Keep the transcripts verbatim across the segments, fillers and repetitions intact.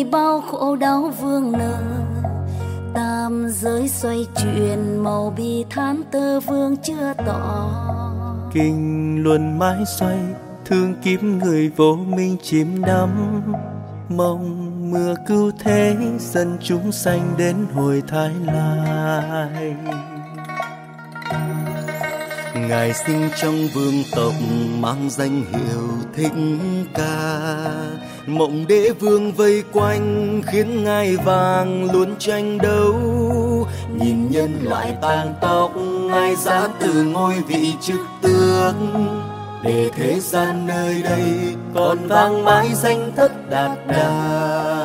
bao khổ đau vương nợ, tam giới xoay chuyển màu bi thán tơ vương chưa tỏ. Kinh luân mãi xoay thương kiếp người vô minh chìm đắm, mong mưa cứu thế dân chúng sanh đến hồi thái lai. Ngài sinh trong vương tộc mang danh hiệu Thích Ca, mộng đế vương vây quanh khiến ngai vàng luôn tranh đấu. Nhìn nhân loại tàn tóc ngai giá từ ngôi vị chức tước, để thế gian nơi đây còn vang mãi danh Thất Đạt Đa.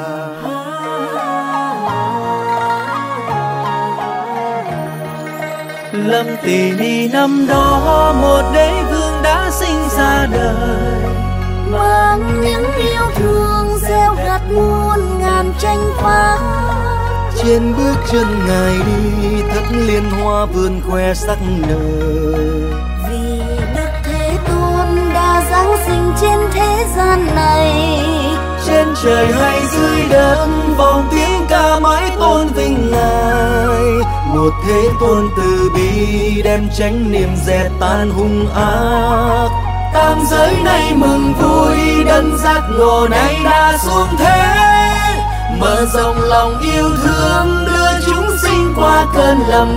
Lâm Tỳ Ni năm đó một đế vương đã sinh ra đời, mang những yêu thương gieo gặt muôn ngàn tranh phá. Trên bước chân Ngài đi thất liên hoa vườn khoe sắc nở, vì Đức Thế Tôn đã giáng sinh trên thế gian này. Trên trời hay dưới đất vọng tiếng ca mãi tôn vinh Ngài, một Thế Tôn từ bi đem chánh niệm dẹp tan hung ác. Tam giới nay mừng vui đấng giác ngộ nay đã xuống thế, mở rộng lòng yêu thương đưa chúng sinh qua cơn lầm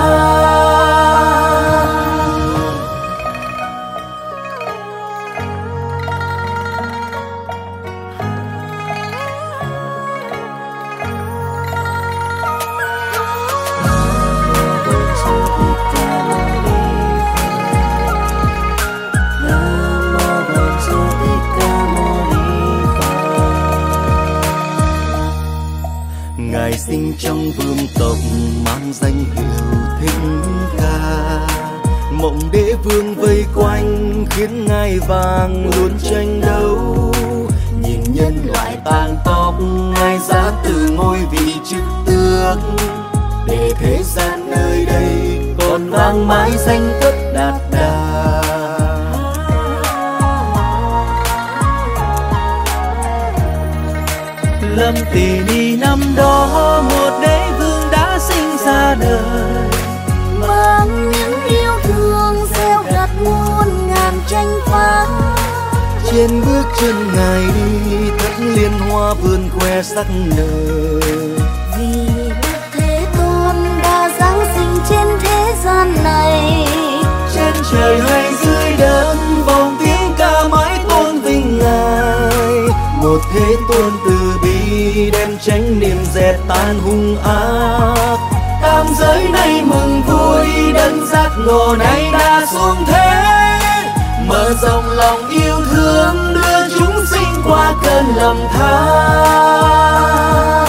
than. Ngài sinh trong vương tộc mang danh hiệu Thích Ca, mộng đế vương vây quanh khiến ngai vàng luôn tranh đấu. Nhìn nhân loại tàn tóc ngai giá từ ngôi vị chức tước, để thế gian nơi đây còn vang mãi danh Tất Đạt Đa. Lâm Tỳ Ni năm đó một đế vương đã sinh ra đời, mang những yêu thương gieo gặt muôn ngàn tranh phá. Trên bước chân Ngài đi thất liên hoa vườn khoe sắc nở, vì Đức Thế Tôn đã giáng sinh trên thế gian này. Trên trời hay dưới đất vọng tiếng ca mãi tôn vinh Ngài, một Thế Tôn từ bi đem chánh niệm dẹp tan hung ác. Tam giới nay mừng vui đấng giác ngộ nay đã xuống thế, mở rộng lòng yêu thương đưa chúng sinh qua cơn lầm than.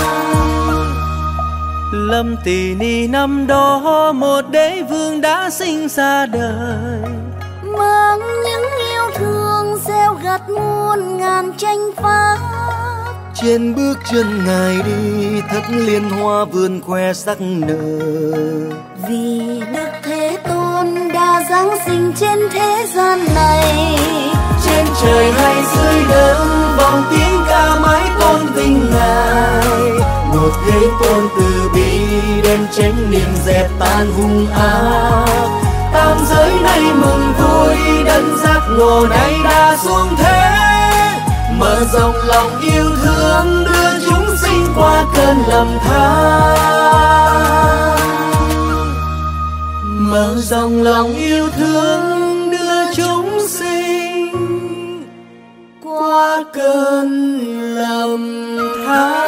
Lâm Tỳ Ni năm đó một đế vương đã sinh ra đời, mang những yêu thương gieo gặt muôn ngàn tranh phá. Trên bước chân Ngài đi thất liên hoa vườn khoe sắc nở, vì Đức Thế Tôn đã giáng sinh trên thế gian này. Trên trời hay dưới đất vọng tiếng ca mãi tôn vinh Ngài, một Thế Tôn từ bi đem chánh niệm dẹp tan hung ác. Tam giới nay mừng vui đấng giác ngộ nay đã xuống thế, mở rộng lòng yêu thương đưa chúng sinh qua cơn lầm than. Mở rộng lòng yêu thương đưa chúng sinh qua cơn lầm than.